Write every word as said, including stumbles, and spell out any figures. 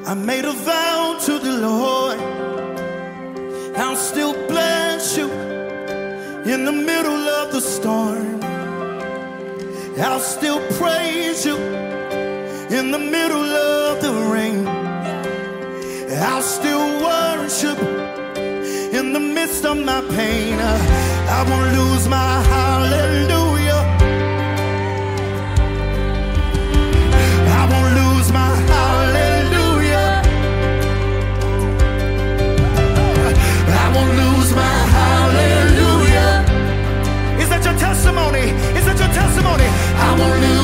I made a vow to the Lord, I'll still bless you in the middle of the storm. I'll still praise you in the middle of the rain. I'll still worship in the midst of my pain. I won't lose my hallelujah. I won't lose my hallelujah. I won't lose my hallelujah. Is that your testimony? Is that your testimony? I won't lose